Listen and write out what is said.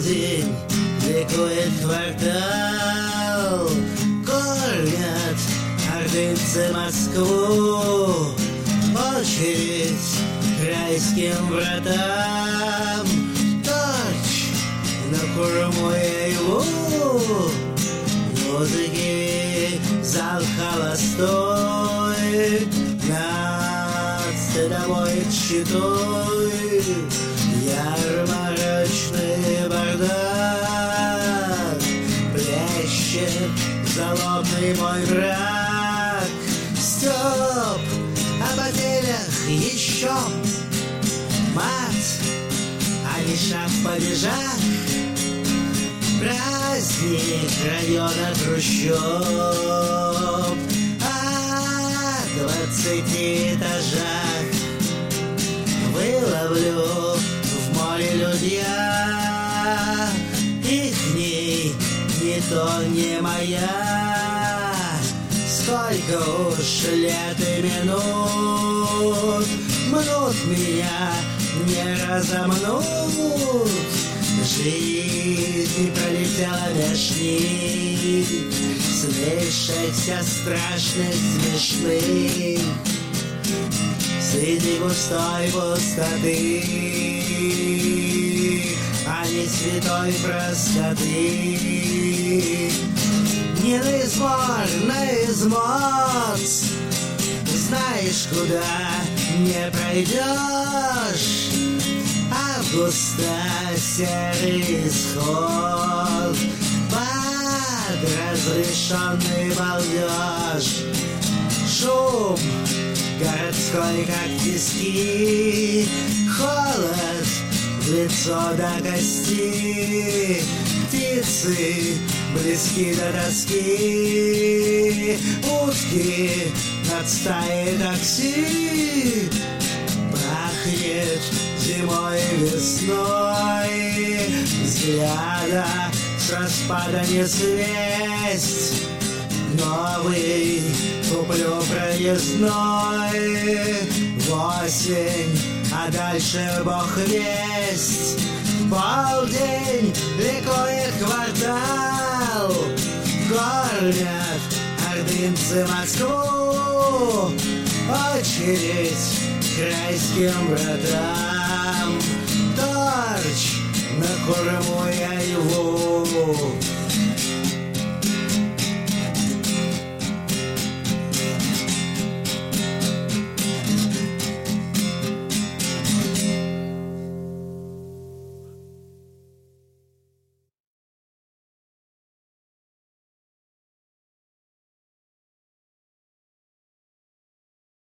полдень ликует квартал, кормят ордынцы Москву. Очередь к райским вратам, торч на курму его. Музыки зал холостой над стыдовой щитой. Ярмарочный бардак плещет залобный мой брак. Стёб об отелях еще мат, а не шаг побежак. Праздник района трущоб о 20 этажах. Выловлю в море людья, ихний не то, не моя. Сколько уж лет и минут мнут меня, не разомнут. Жизнь пролетела меж них, слышащихся страшных, смешных, среди густой пустоты, а не святой простоты. Не на измор, на измот, знаешь, куда не пройдешь. Августа серый исход под разрешенный балдеж. Шум городской, как пески, холод в лицо до кости. Птицы близки до тоски, утки над стаей такси. Пахнет зимой и весной, взгляда с распада не свесть. Новый куплю проездной в осень, а дальше бог весть. Полдень ликует квартал, кормят ордынцы Москву. Очередь к райским вратам, торч на корму я его.